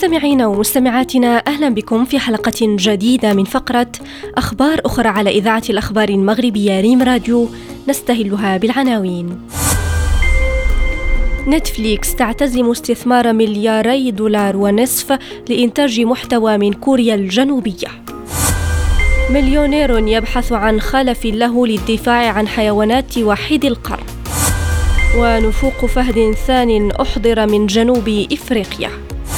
مستمعينا ومستمعاتنا، أهلا بكم في حلقة جديدة من فقرة أخبار أخرى على إذاعة الأخبار المغربية ريم راديو، نستهلها بالعناوين. نتفليكس تعتزم استثمار $2.5 مليار لإنتاج محتوى من كوريا الجنوبية. مليونير يبحث عن خلف له للدفاع عن حيوانات وحيد القرن. ونفوق فهد ثان أحضر من جنوب إفريقيا.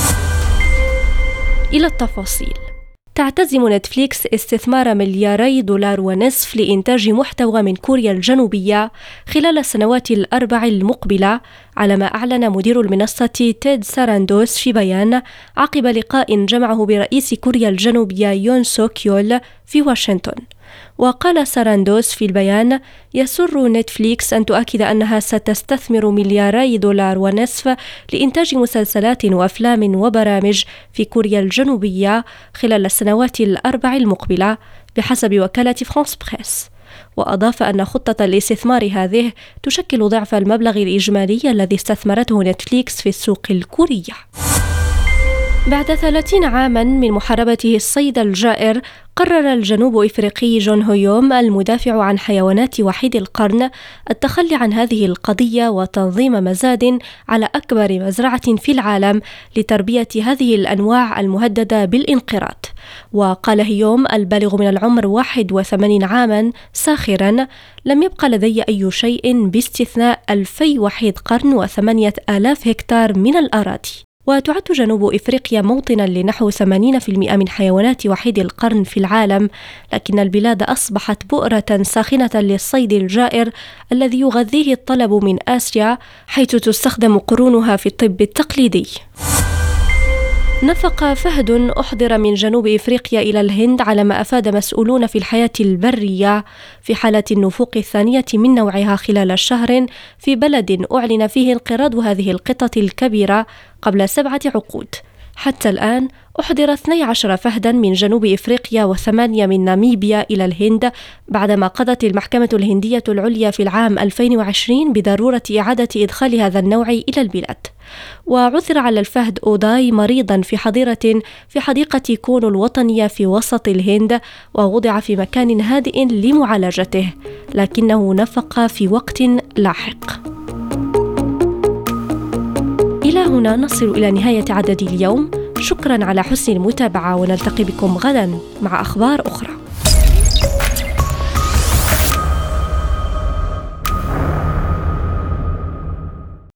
إلى التفاصيل. تعتزم نتفليكس استثمار $2.5 مليار لإنتاج محتوى من كوريا الجنوبية خلال السنوات الأربع المقبلة، على ما أعلن مدير المنصة تيد ساراندوس في بيان عقب لقاء جمعه برئيس كوريا الجنوبية يون سوك يول في واشنطن. وقال ساراندوس في البيان: يسر نتفليكس أن تؤكد أنها ستستثمر $2 مليار لإنتاج مسلسلات وأفلام وبرامج في كوريا الجنوبية خلال السنوات الأربع المقبلة بحسب وكالة فرانس بريس. وأضاف أن خطة الاستثمار هذه تشكل ضعف المبلغ الإجمالي الذي استثمرته نتفليكس في السوق الكورية. بعد 30 عاما من محاربته الصيد الجائر، قرر الجنوب إفريقي جون هيوم المدافع عن حيوانات وحيد القرن التخلي عن هذه القضية وتنظيم مزاد على أكبر مزرعة في العالم لتربية هذه الأنواع المهددة بالانقراض. وقال هيوم البالغ من العمر 81 عاما ساخرا: لم يبقى لدي أي شيء باستثناء 2000 وحيد قرن و8000 هكتار من الأراضي. وتعد جنوب إفريقيا موطنا لنحو 80% من حيوانات وحيد القرن في العالم، لكن البلاد أصبحت بؤرة ساخنة للصيد الجائر الذي يغذيه الطلب من آسيا، حيث تستخدم قرونها في الطب التقليدي. نفق فهد أحضر من جنوب إفريقيا إلى الهند، على ما أفاد مسؤولون في الحياة البرية، في حالة النفوق الثانية من نوعها خلال شهر في بلد أعلن فيه انقراض هذه القطة الكبيرة قبل 7 عقود. حتى الآن أحضر 12 فهدا من جنوب إفريقيا و8 من ناميبيا إلى الهند، بعدما قضت المحكمة الهندية العليا في العام 2020 بضرورة إعادة إدخال هذا النوع إلى البلاد. وعثر على الفهد أوداي مريضا في حديقة كونو الوطنية في وسط الهند، ووضع في مكان هادئ لمعالجته، لكنه نفق في وقت لاحق. إلى هنا نصل إلى نهاية عدد اليوم. شكرا على حسن المتابعة، ونلتقي بكم غدا مع أخبار أخرى.